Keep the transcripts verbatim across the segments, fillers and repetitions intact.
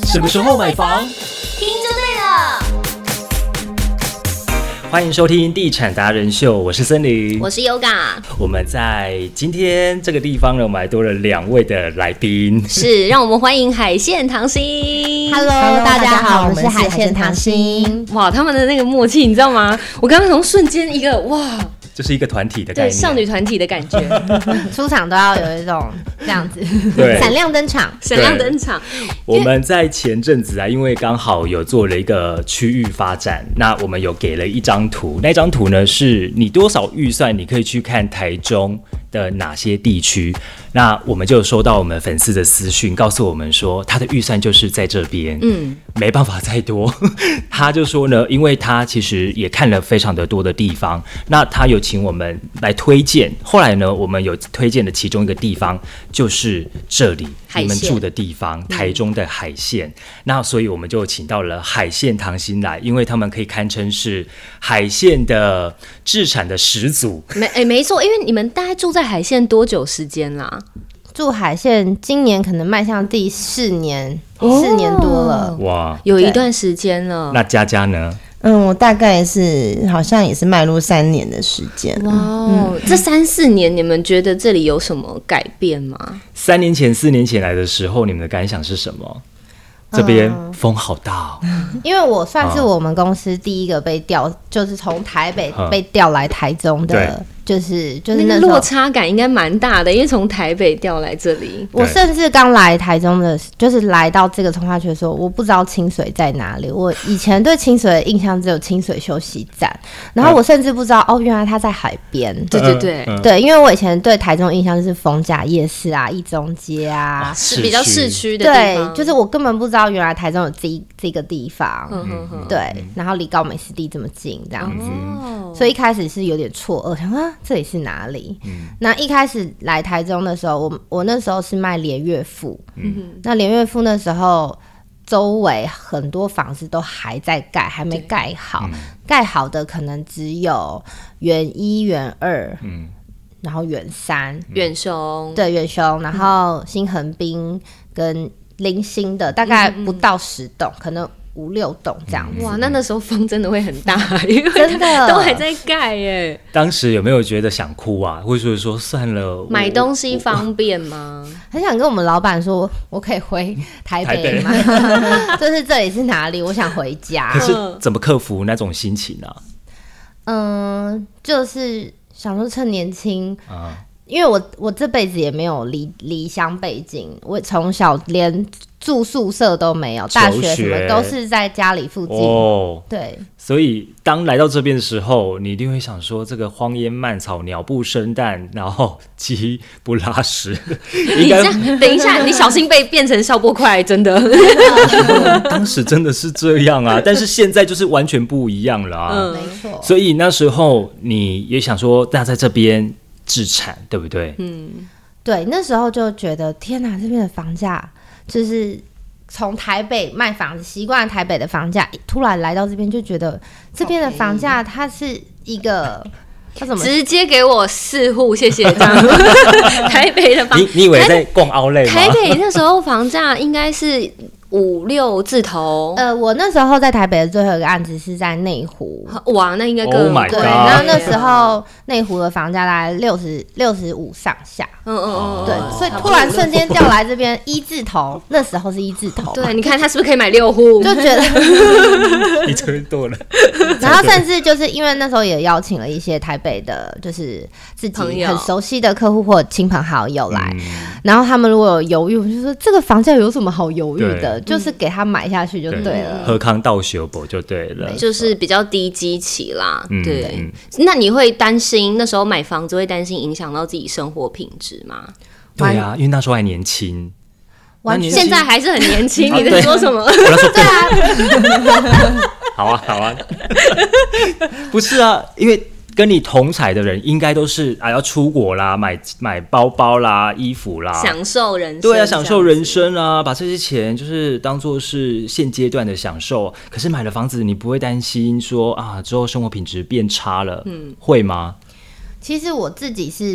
什么时候买房？ 听就对了。 欢迎收听地产达人秀，我是森林， 我是 Yoga。 我们在今天这个地方呢，我们还多了两位的来宾， 是让我们欢迎海线糖心。 Hello， 大家好，我们是海线糖心。 哇，他们的那个默契，你知道吗？我刚刚从瞬间一个哇。 就是一个团体的概念， 对，少女团体的感觉， 出场都要有一种这样子， 对， 闪亮登场， 闪亮登场。 我们在前阵子啊，因为刚好有做了一个区域发展，那我们有给了一张图，那张图呢是你多少预算，你可以去看台中的哪些地区。那我们就收到我们粉丝的私讯，告诉我们说他的预算就是在这边，嗯，没办法再多。他就说呢，因为他其实也看了非常的多的地方，那他有请我们来推荐。后来呢，我们有推荐的其中一个地方就是这里，你们住的地方，台中的海线。嗯、那所以我们就请到了海线糖心来，因为他们可以堪称是海线的置产的始祖。 没，哎，没错，因为你们大概住在海线多久时间啦？ 住海线今年可能迈向第四年，哦、四年多了， 哇， 有一段时间了。 那佳佳呢？ 嗯，我大概是好像也是迈入三年的时间。 哇、哦嗯，这三四年你们觉得这里有什么改变吗？ 三年前、四年前来的时候，你们的感想是什么？这边风好大哦， 因为我算是我们公司第一个被调，就是从台北被调来台中的。就是就是那个落差感应该蛮大的，因为从台北调来这里， 我甚至刚来台中的，就是来到这个从化区的时候，我不知道清水在哪里。我以前对清水的印象只有清水休息站，然后我甚至不知道、嗯、哦，原来它在海边。 对对对、 嗯嗯、对，因为我以前对台中的印象就是逢甲夜市啊、一中街啊， 是比较市区的地方。 对，就是我根本不知道原来台中有这这个地方。嗯嗯嗯，对，然后离高美湿地这么近，这样子、哦，所以一开始是有点错愕，想啊。这里是哪里？嗯、那一开始来台中的时候，我我那时候是卖连岳父，嗯、那连岳父那时候周围很多房子都还在盖，还没盖好，嗯、盖好的可能只有远一、远二，嗯、然后远三、 远雄， 对远雄，然后新横滨跟零星的大概不到十栋，嗯、可能。五六栋这样子， 哇，那那时候风真的会很大，因为真的都还在盖耶。 当时有没有觉得想哭啊？或者说算了， 买东西方便吗？ 很想跟我们老板说，我可以回台北吗？就是这里是哪里？我想回家。 可是怎么克服那种心情啊？ 嗯，就是想说趁年轻啊。因为我我这辈子也没有离离乡背景，我从小连住宿舍都没有，大学什么都是在家里附近。哦，对。 所以当来到这边的时候，你一定会想说，这个荒烟蔓草，鸟不生蛋，然后鸡不拉屎。 你这样，等一下，你小心被变成消波块，真的。 当时真的是这样啊，但是现在就是完全不一样了啊。 嗯，没错。 所以那时候你也想说，那在这边。置产对不对？ 嗯，对，那时候就觉得天哪，这边的房价就是从台北卖房子习惯台北的房价，突然来到这边就觉得这边的房价它是一个，它怎么直接给我四户，谢谢这样。台北的房， 你你以为在逛outlet吗？ 台北那时候房价应该是。五六字头， 呃，我那时候在台北的最后一个案子是在内湖， 哇，那应该更、 oh、 对。然后那时候内湖的房价大概六十六十五上下，嗯嗯嗯，对，所以突然瞬间调来这边一字头，那时候是一字头， 对，你看他是不是可以买六户？ 就觉得你这边多了。 然后甚至就是因为那时候也邀请了一些台北的，就是自己很熟悉的客户或亲朋好友来，嗯、然后他们如果有犹豫，我就说这个房价有什么好犹豫的？就是给他买下去就对了， 喝康倒修补就对了， 就是比较低基期啦。嗯、对、嗯，那你会担心那时候买房子会担心影响到自己生活品质吗？ 对啊，因为那时候还年轻， 完全现在还是很年轻。你在说什么？ 对啊，好啊，好啊，不是啊，因为。跟你同彩的人应该都是啊，要出国啦，买买包包啦，衣服啦， 享受人生。 对啊，享受人生啊，把这些钱就是当作是现阶段的享受。可是买了房子，你不会担心说啊，之后生活品质变差了，嗯，会吗？ 其实我自己是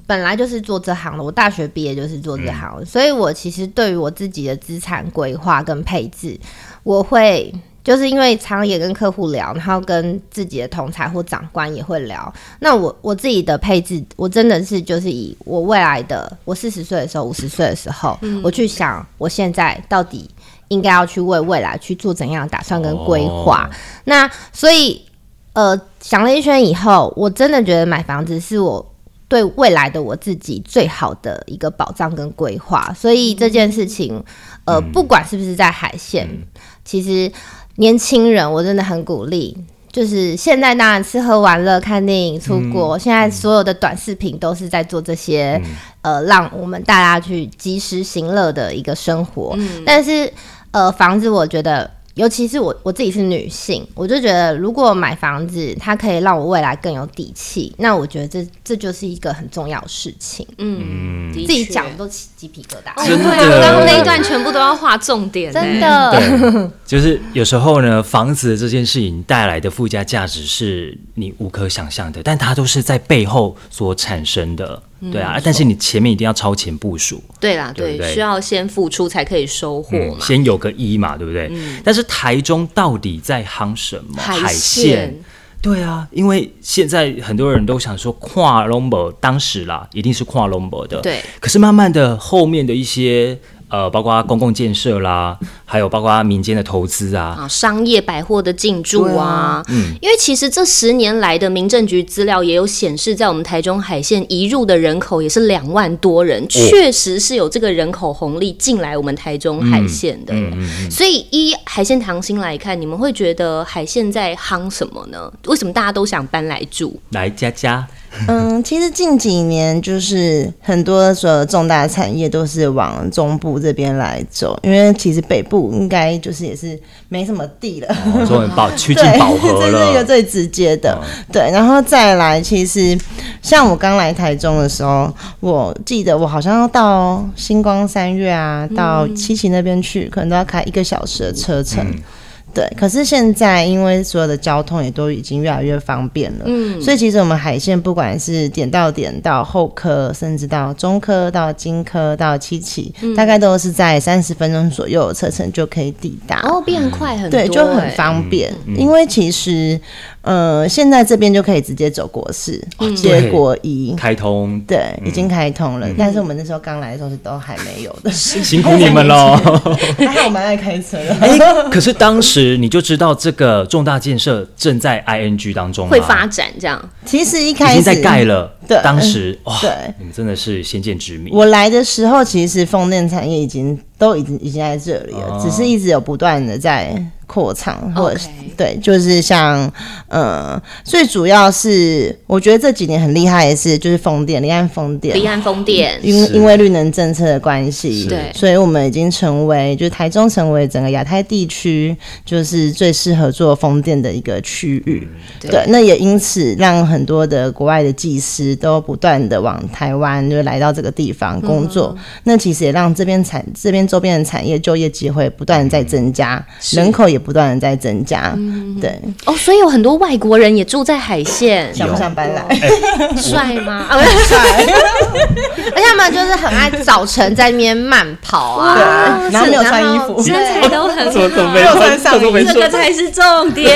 本来就是做这行的，我大学毕业就是做这行的，嗯、所以我其实对于我自己的资产规划跟配置，我会就是因为常也跟客户聊，然后跟自己的同才或长官也会聊。那我我自己的配置，我真的是就是以我未来的我四十岁的时候、五十岁的时候、嗯，我去想我现在到底应该要去为未来去做怎样的打算跟规划。哦、那所以呃想了一圈以后，我真的觉得买房子是我对未来的我自己最好的一个保障跟规划。所以这件事情，呃，嗯、不管是不是在海线，嗯、其实。年轻人，我真的很鼓励。就是现在当然吃喝玩乐、看电影、出国、嗯，现在所有的短视频都是在做这些，嗯、呃，让我们大家去及时行乐的一个生活。嗯、但是，呃，房子我觉得。尤其是我我自己是女性，我就觉得如果买房子，它可以让我未来更有底气，那我觉得这这就是一个很重要的事情。嗯，自己讲的都起鸡皮疙瘩。 真的， 我刚刚那一段全部都要画重点， 真的。 就是有时候呢，房子这件事情带来的附加价值是你无可想象的，但它都是在背后所产生的。对啊、嗯，但是你前面一定要超前部署。 对啦，对， 对，需要先付出才可以收获嘛、 嗯，先有个一嘛，对不对？嗯、但是台中到底在夯什么？海线。对啊，因为现在很多人都想说跨 Lombo， 当时啦一定是跨 Lombo 的， 对。可是慢慢的后面的一些呃，包括公共建设啦，还有包括民间的投资啊， 啊，商业百货的进驻啊，啊嗯，因为其实这十年来的民政局资料也有显示，在我们台中海线移入的人口也是两万多人，确、哦、实是有这个人口红利进来我们台中海线的。嗯嗯嗯、所以依海线唐新来看，你们会觉得海线在夯什么呢？为什么大家都想搬来住？ 来佳佳。 嗯，其实近几年就是很多所有重大产业都是往中部这边来走，因为其实北部应该就是也是没什么地了， 哦，终于饱趋近饱和了， 这是一个最直接的。哦、对，然后再来，其实像我刚来台中的时候，我记得我好像要到星光三月啊，到七期那边去，可能都要开一个小时的车程。嗯对，可是现在因为所有的交通也都已经越来越方便了，嗯，所以其实我们海线不管是点到点到后科，甚至到中科到金科到七期，嗯，大概都是在三十分钟左右的车程就可以抵达， 哦，变快很多， 对，就很方便，嗯嗯，因为其实呃现在这边就可以直接走国四，嗯，接国一开通， 对，嗯，已经开通了，嗯，但是我们那时候刚来的时候是都还没有的， 辛苦你们了， 还好我蛮爱开车的， 欸，可是当时你就知道这个重大建设正在 I N G 当中会发展，这样。 其实一开始已经在盖了， 对， 当时哇， 对， 你们真的是先见之明。 我来的时候，其实风电产业已经都已经已经在这里了，哦，只是一直有不断的在扩张，或者是，okay. 对，就是像呃，最主要是我觉得这几年很厉害的是，就是风电，离岸风电， 离岸风电， 因因为绿能政策的关系，对，所以我们已经成为，就是台中成为整个亚太地区就是最适合做风电的一个区域，嗯，对，对，那也因此让很多的国外的技师都不断的往台湾就来到这个地方工作，嗯，那其实也让这边产这边周边的产业就业机会不断的在增加，人口也不断的在增加，嗯，对， 哦，所以有很多外国人也住在海线， 想不想搬来？ 帅吗？ 啊，帅，而且他们就是很爱早晨在那边慢跑啊， 对，然后没有穿衣服， 身材都很好， 没有穿上衣， 这个才是重点。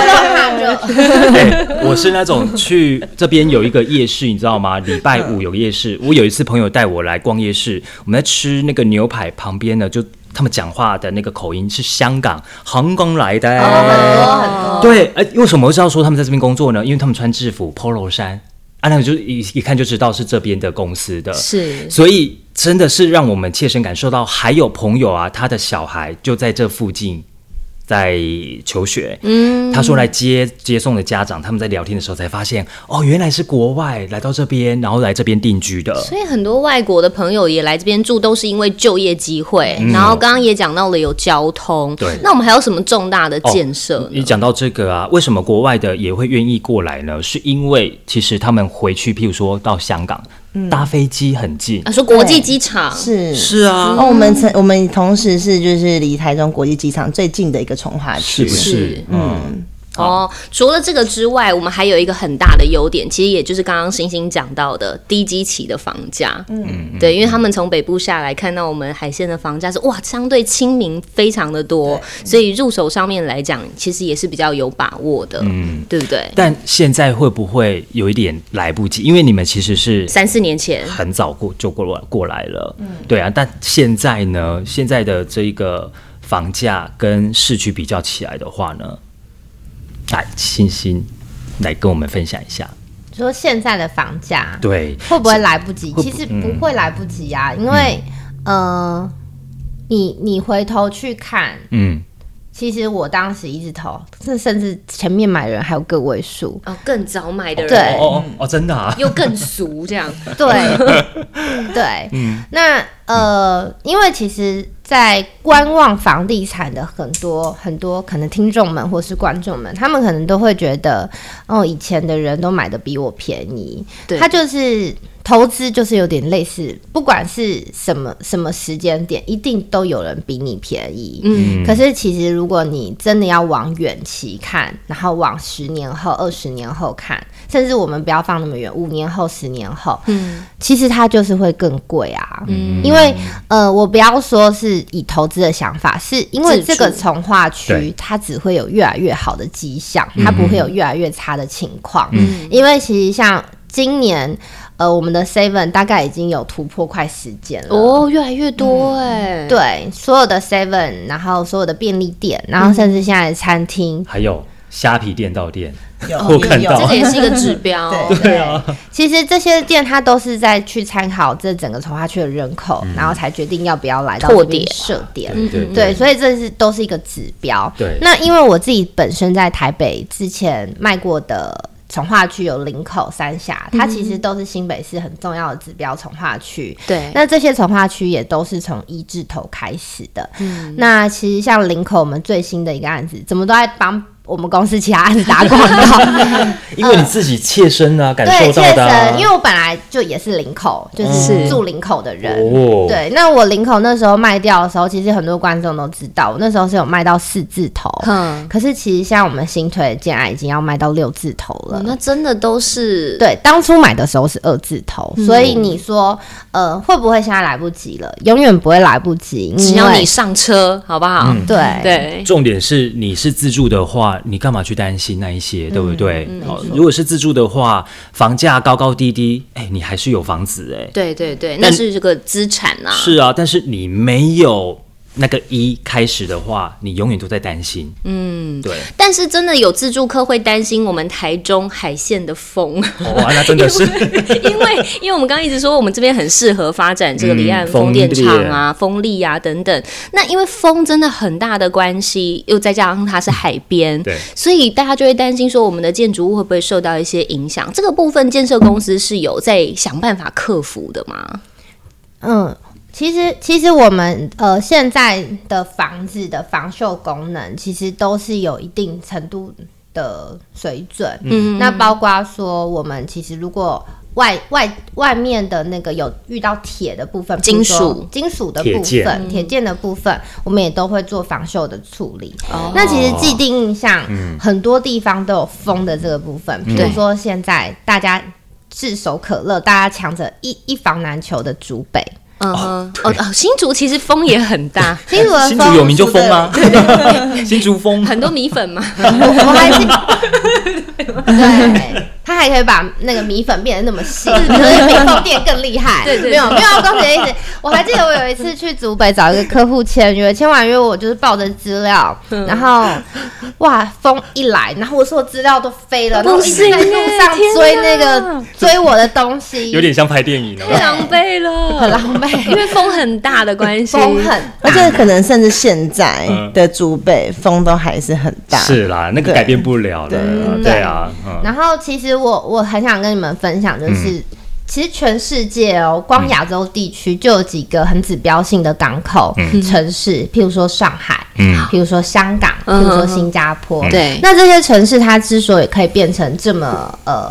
欸，我是那种去这边有一个夜市，你知道吗？礼拜五有夜市，我有一次朋友带我来逛夜市，我们在吃那个牛排，旁边呢就。他们讲话的那个口音是香港、香港来的，欸，哦，对，呃，为什么我知道说他们在这边工作呢？因为他们穿制服 polo 衫，啊，那个就一一看就知道是这边的公司的， 是， 所以真的是让我们切身感受到，还有朋友啊，他的小孩就在这附近。在求学，嗯，他说来接接送的家长，他们在聊天的时候才发现，哦，原来是国外来到这边，然后来这边定居的。 所以很多外国的朋友也来这边住，都是因为就业机会。嗯，然后刚刚也讲到了有交通，对。那我们还有什么重大的建设呢？哦， 你讲到这个啊，为什么国外的也会愿意过来呢？是因为其实他们回去，譬如说到香港。嗯，搭飞机很近啊，说国际机场是是啊， 哦，我们曾我们同时是就是离台中国际机场最近的一个重划区， 是不是？嗯， 哦，除了这个之外，我们还有一个很大的优点，其实也就是刚刚星星讲到的低基期的房价。嗯，对，因为他们从北部下来看到我们海线的房价是哇，相对亲民非常的多，所以入手上面来讲，其实也是比较有把握的，嗯，对不对？ 但现在会不会有一点来不及？因为你们其实是三四年前很早过就过来过来了，嗯，对啊。但现在呢，现在的这个房价跟市区比较起来的话呢？来，星星来跟我们分享一下， 说现在的房价对会不会来不及？其实不会来不及啊，嗯、因为、嗯、呃，你你回头去看，嗯，其实我当时一字头，甚甚至前面买的人还有个位数哦，更早买的人， 对哦哦，真的啊， 又更俗这样， 对对，嗯，那呃，因为其实。在观望房地产的很多很多可能听众们或是观众们，他们可能都会觉得，哦，以前的人都买的比我便宜，对，他就是投资就是有点类似，不管是什么什么时间点，一定都有人比你便宜。嗯，可是其实如果你真的要往远期看，然后往十年后、二十年后看，甚至我们不要放那么远，五年后、十年后，嗯，其实它就是会更贵啊。嗯，因为呃，我不要说是。以投资的想法，是因为这个从化区它只会有越来越好的迹象，它不会有越来越差的情况。嗯，因为其实像今年，呃，我们的 Seven 大概已经有突破快十间了哦，越来越多哎、 嗯。对，所有的 Seven， 然后所有的便利店，然后甚至现在的餐厅， 嗯、还有虾皮店到店。 我看到，这个也是一个指标。 对, 对啊，其实这些店它都是在去参考这整个从化区的人口，嗯、然后才决定要不要来到这边设点。对, 对, 对，所以这是都是一个指标。对，那因为我自己本身在台北之前卖过的从化区有林口、三峡，它其实都是新北市很重要的指标从化区。对，那这些从化区也都是从一字头开始的。嗯，那其实像林口，我们最新的一个案子，怎么都在帮。我们公司其他案子打广告， 因为你自己切身啊，呃、感受到的、啊。 对，切身，因为我本来就也是林口，就是住林口的人。哦、对，那我林口那时候卖掉的时候，其实很多观众都知道，我那时候是有卖到四字头。嗯，可是其实像我们新推的建案已经要卖到六字头了。 哦、那真的都是对，当初买的时候是二字头，嗯、所以你说呃会不会现在来不及了？永远不会来不及， 只要你上车，好不好？嗯、 对对。 重点是你是自住的话。你干嘛去担心那一些，对不对？嗯嗯、如果是自住的话，房价高高低低，哎、欸，你还是有房子哎、欸。 对对对，那是这个资产啊。 是啊，但是你没有那个一开始的话，你永远都在担心。嗯，对。 但是真的有自住客会担心我们台中海线的风。 哦，那真的是因为因为我们刚刚一直说我们这边很适合发展这个离岸风电场啊、风力啊等等。那因为风真的很大的关系，又再加上它是海边，对，所以大家就会担心说我们的建筑物会不会受到一些影响？这个部分建设公司是有在想办法克服的吗？ 嗯。其实，其实我们呃现在的房子的防锈功能，其实都是有一定程度的水准。嗯，那包括说，我们其实如果外外外面的那个有遇到铁的部分， 金属金属的部分，铁件的部分，我们也都会做防锈的处理。哦，那其实既定印象，嗯、很多地方都有风的这个部分，比如说现在大家炙手可热，大家抢着一一房难求的竹北。 嗯哼，哦哦，新竹其实风也很大， 新竹的风， 新竹有名就风啊， 对对对， 新竹风很多米粉嘛， 我还是对，他还可以把那个米粉变得那么细，可是比风电更厉害。对 对, 对，没有没有要攻击的意思。我还记得我有一次去竹北找一个客户签约，签完约我就是抱着资料，然后哇风一来，然后我所有资料都飞了，然后一直在路上追那个追我的东西， 有点像拍电影哦， 太狼狈了， 很狼狈。 因为风很大的关系， 风很大， 而且可能甚至现在的竹北风都还是很大。 是啦，那个改变不了了。对, 对, 对啊、嗯。然后其实我我很想跟你们分享，就是、嗯、其实全世界哦，光亚洲地区就有几个很指标性的港口、嗯、城市，譬如说上海，嗯，譬如说香港，嗯、譬如说新加坡。对、嗯，那这些城市它之所以可以变成这么呃。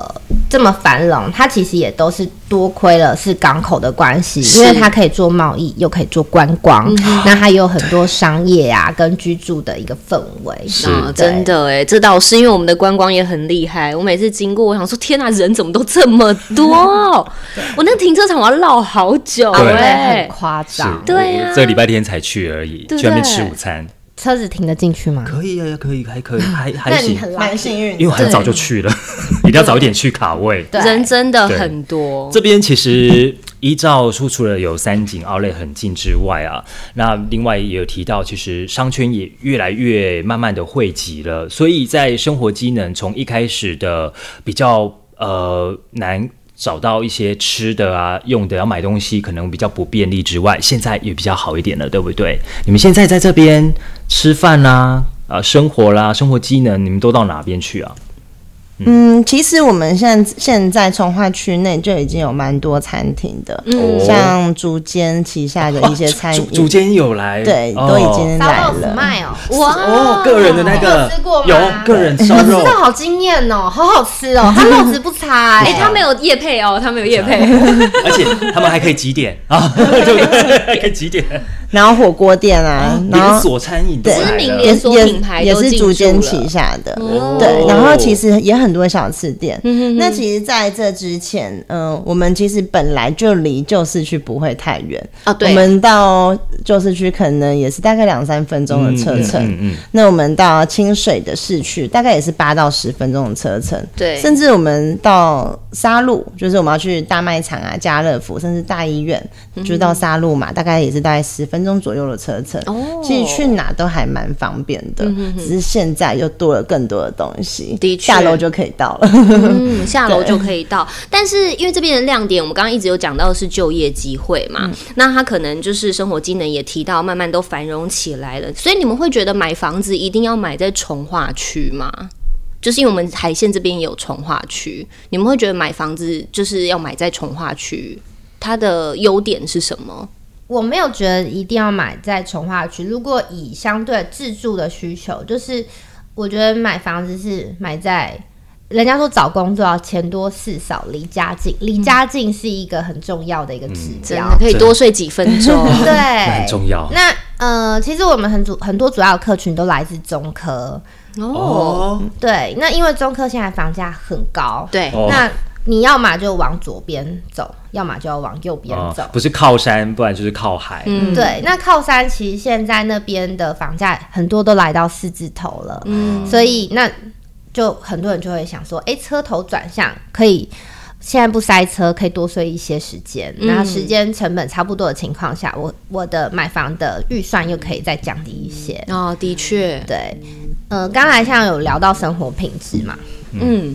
这么繁荣，它其实也都是多亏了是港口的关系，因为它可以做贸易，又可以做观光，嗯、那它有很多商业啊跟居住的一个氛围。 是、哦、真的哎，这倒是因为我们的观光也很厉害。我每次经过，我想说，天哪，人怎么都这么多？我那停车场我要绕好久哎， 很夸张。 对啊， 这个礼拜天才去而已，去那边吃午餐。 车子停得进去吗？ 可以啊，可以，还可以，还还行， 蛮幸运， 因为我很早就去了，一定要早一点去卡位。 人真的很多。 这边其实依照说，除了有三井outlet很近之外啊，那另外也有提到，其实商圈也越来越慢慢的汇集了，所以在生活机能从一开始的比较呃难找到一些吃的啊、用的，要买东西可能比较不便利之外，现在也比较好一点了，对不对？你们现在在这边吃饭啦、呃、生活啦、生活机能，你们都到哪边去啊？ 嗯，其实我们现在现在从化区内就已经有蛮多餐厅的，嗯，像竹间旗下的一些餐饮， 竹间有来， 对，哦、都已经来了。 卖哦， 哇哦，个人的那个有吃过吗？ 有个人烧肉， 我知道，好惊艳哦，好好吃哦，它肉质不差哎、 欸，他没有业配哦，他没有业配， 而且他们还可以几点啊？对不对？还可以几点？ 然后火锅店啊， 哦、连锁餐饮都知名连锁品牌也是竹间旗下的，哦、对，然后其实也很多小吃店。嗯、那其实在这之前，嗯、呃，我们其实本来就离旧市区不会太远， 哦，对， 我们到旧市区可能也是大概两三分钟的车程，嗯嗯嗯嗯、那我们到清水的市区大概也是八到十分钟的车程， 对， 甚至我们到沙鹿，就是我们要去大卖场啊、家乐福，甚至大医院，就到沙鹿嘛，大概也是大概十分钟左右的车程，哦，其实去哪都还蛮方便的，嗯、只是现在又多了更多的东西， 的确， 下楼就可以到了。 嗯，下楼就可以到。但是因为这边的亮点，我们刚刚一直有讲到的是就业机会嘛，嗯、那它可能就是生活机能也提到，慢慢都繁荣起来了。所以你们会觉得买房子一定要买在重划区吗？就是因为我们海线这边也有重划区，你们会觉得买房子就是要买在重划区，它的优点是什么？ 我没有觉得一定要买在重划区。如果以相对自住的需求，就是我觉得买房子是买在。人家说找工作要钱多事少离家近，离家近是一个很重要的一个指标， 嗯、可以多睡几分钟， 对， 很重要。 那呃，其实我们很主很多主要的客群都来自中科哦， 对，那因为中科现在房价很高， 对， 那你要么就往左边走，要么就要往右边走，哦， 不是靠山，不然就是靠海。 嗯，对，那靠山其实现在那边的房价很多都来到四字头了，嗯，所以那。就很多人就会想说，哎、欸，车头转向可以，现在不塞车，可以多睡一些时间，然后时间成本差不多的情况下，我我的买房的预算又可以再降低一些。 哦，的确， 对，呃，刚才像有聊到生活品质嘛，嗯，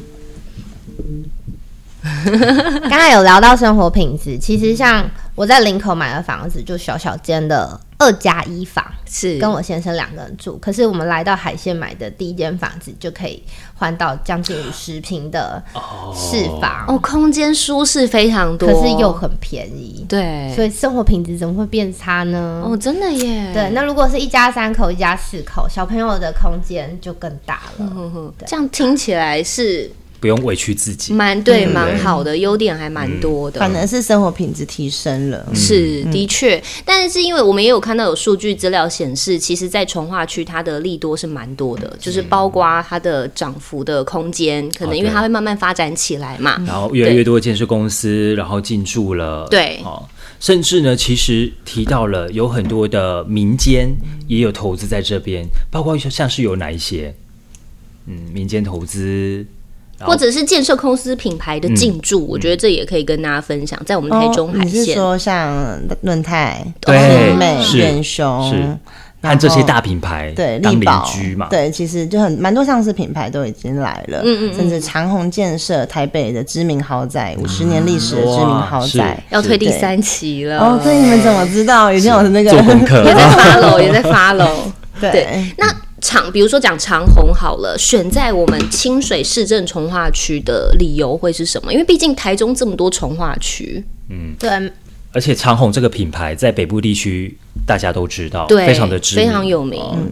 刚才有聊到生活品质，其实像我在林口买的房子，就小小间的二加一房， 是跟我先生两个人住。可是我们来到海线买的第一间房子，就可以换到将近五十坪的室房， 哦，空间舒适非常多， 可是又很便宜， 对， 所以生活品质怎么会变差呢？ 哦，真的耶。 对，那如果是一家三口、一家四口，小朋友的空间就更大了。 嗯哼，这样听起来是。 不用委屈自己， 蛮对，蛮、嗯、好的，优点还蛮多的， 反而是生活品质提升了。 是，的确，但是因为我们也有看到有数据资料显示，其实，在重划区它的利多是蛮多的，就是包括它的涨幅的空间，可能因为它会慢慢发展起来嘛， 然后越来越多的建设公司，然后进驻了， 对， 哦，甚至呢，其实提到了有很多的民间也有投资在这边，包括像是有哪一些，嗯，民间投资。 或者是建设公司品牌的进驻、嗯，我觉得这也可以跟大家分享，在我们台中海线。哦、 你是说像润泰、 对、 美、元雄， 是和这些大品牌对当邻居嘛？ 对，其实就很蛮多上市品牌都已经来了，嗯嗯嗯，甚至长鸿建设台北的知名豪宅，五十年历史的知名豪宅， 要推第三期了。 哦，对，你们怎么知道？以前我的那个做功课， 也在follow，也在follow。 对， 对，那。长，比如说讲长鸿好了，选在我们清水市政重划区的理由会是什么？因为毕竟台中这么多重划区， 嗯，对。 而且长鸿这个品牌在北部地区大家都知道， 对， 非常的知名， 非常有名。 嗯，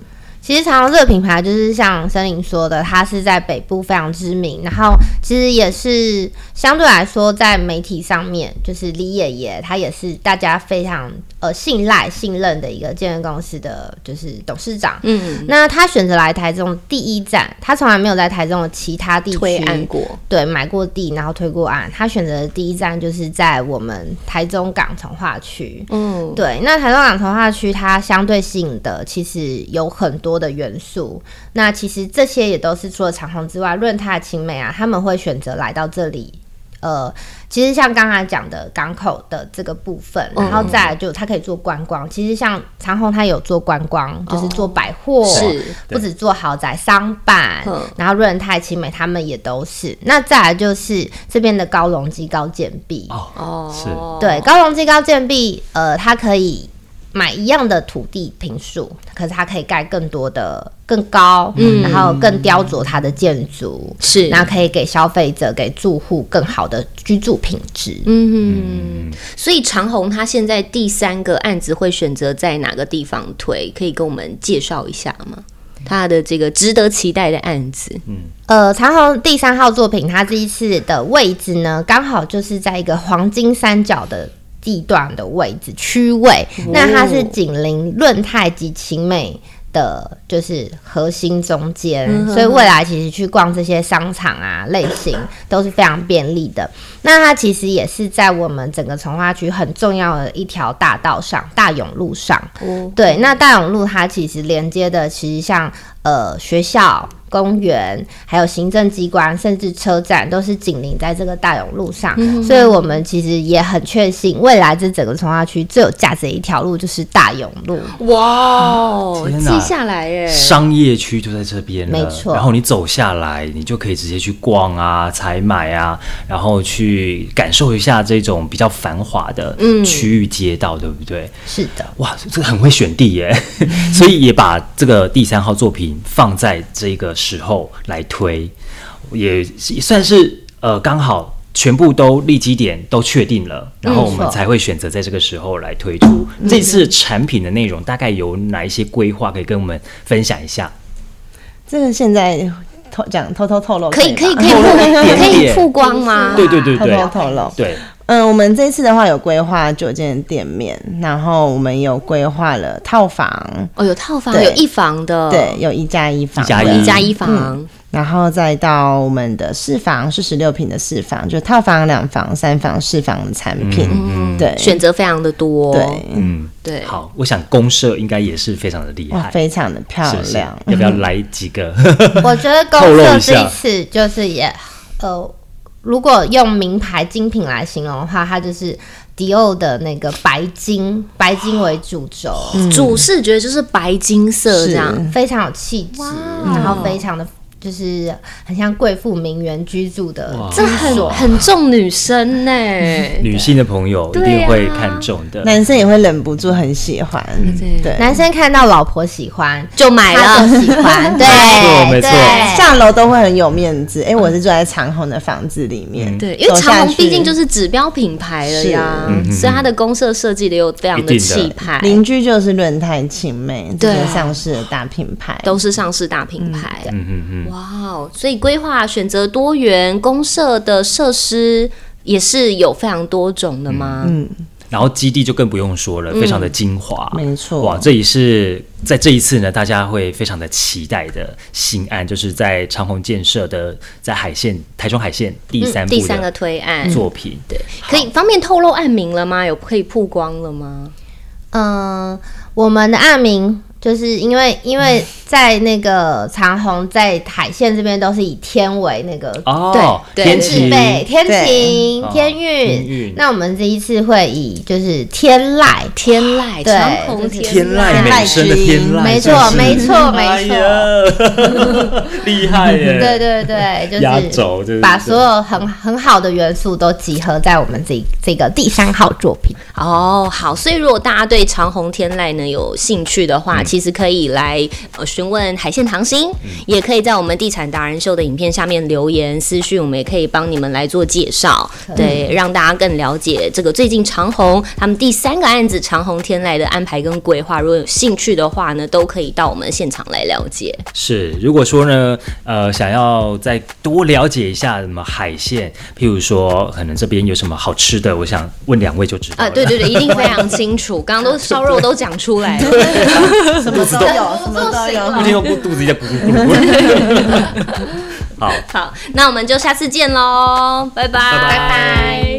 其实长虹这个品牌就是像森林说的，它是在北部非常知名，然后其实也是相对来说在媒体上面，就是李爷爷他也是大家非常呃信赖信任的一个健身公司的就是董事长。嗯，那他选择来台中第一站，他从来没有在台中的其他地区推案过， 对，买过地然后推过案，他选择的第一站就是在我们台中港从化区。嗯，对，那台中港从化区它相对吸引的其实有很多的元素，那其实这些也都是除了长虹之外，润泰、青美啊，他们会选择来到这里。呃，其实像刚才讲的港口的这个部分，然后再来就它可以做观光。其实像长虹它有做观光，就是做百货， 是不止做豪宅、商办，然后润泰、青美他们也都是。那再来就是这边的高容积、高建蔽哦，是， 对，高容积、高建蔽，呃，它可以买一样的土地坪数，可是它可以盖更多的、更高，嗯，然后更雕琢它的建筑， 是， 然后可以给消费者、给住户更好的居住品质。 嗯，所以长虹它现在第三个案子会选择在哪个地方推？可以跟我们介绍一下吗？它的这个值得期待的案子，嗯， 呃，长虹第三号作品，它这一次的位置呢，刚好就是在一个黄金三角的地段的位置区位，那它是紧邻润泰及青美的，就是核心中间，嗯、所以未来其实去逛这些商场啊类型都是非常便利的。那它其实也是在我们整个从化区很重要的一条大道上，大勇路上。哦、对，那大勇路它其实连接的，其实像呃学校、公园，还有行政机关，甚至车站，都是紧邻在这个大勇路上。嗯、所以我们其实也很确信，未来这整个从化区最有价值的一条路就是大勇路。 哇，记下来耶！ 商业区就在这边了， 没错。 然后你走下来，你就可以直接去逛啊、采买啊，然后去感受一下这种比较繁华的区域街道，嗯、对不对？ 是的。 哇，这个很会选地耶，所以也把这个第三号作品放在这个时候来推，也算是呃刚好全部都立基点都确定了，然后我们才会选择在这个时候来推出。嗯、这次产品的内容大概有哪一些规划，可以跟我们分享一下？ 这个现在偷讲偷偷透露可以可以可以可以曝光吗？ 对对对对， 偷偷透露对。 嗯，我们这次的话有规划九间店面，然后我们有规划了套房， 哦，有套房，有一房的， 对，有一加一房， 一加一， 一加一房。嗯， 然后再到我们的四房是十六坪的四房，就套房、两房、三房、四房的产品，嗯、对， 选择非常的多， 对， 嗯，对。好，我想公社应该也是非常的厉害， 非常的漂亮。是是要不要来几个？ 我觉得公社这一次就是也呃。如果用名牌精品来形容的话，它就是迪奥的那个白金，白金为主轴， 嗯、主视觉就是白金色，这样非常有气质，然后非常的。就是很像贵妇名媛居住的， 这很很重女生呢， 女性的朋友一定会看中的， 啊、男生也会忍不住很喜欢。 对，对男生看到老婆喜欢就买了， 就喜欢，对， 没错， 上楼都会很有面子。哎、欸，我是住在长虹的房子里面， 嗯、对，因为长虹毕竟就是指标品牌了呀，嗯、所以它的公社设计的又非常的气派。 邻居就是润泰、青美这些上市的大品牌， 都是上市大品牌。嗯嗯嗯。哇哦！所以规划选择多元，公社的设施也是有非常多种的吗？嗯， 然后基地就更不用说了，嗯、非常的精华， 没错。 哇，这也是在这一次呢，大家会非常的期待的新案，就是在长虹建设的在海线台中海线第三部的、 嗯、第三个推案作品。 对，可以方便透露案名了吗？有可以曝光了吗？ 嗯，我们的案名。就是因为因为在那个长虹在海线这边都是以天为那个哦， 对天晴天晴天运，那我们这一次会以就是天籁天籁长虹天籁美声的天籁， 没错没错没错，厉害耶！ 对对对，就是压轴， 把所有很很好的元素都集合在我们这这个第三号作品。 哦，好，所以如果大家对长虹天籁呢有兴趣的话，嗯、其实可以来呃询问海鲜糖心，嗯、也可以在我们地产达人秀的影片下面留言私讯，我们也可以帮你们来做介绍，对，让大家更了解这个最近长鸿他们第三个案子长鸿天籁的安排跟规划。如果有兴趣的话呢，都可以到我们现场来了解。 是，如果说呢，呃，想要再多了解一下什么海鲜，譬如说可能这边有什么好吃的，我想问两位就知道了。 啊，对对对，一定非常清楚。刚刚都烧肉都讲出来了， 什么都有，什么都有， 不听说肚子在咕咕咕咕。好， 好，那我们就下次见喽，拜拜， 拜拜。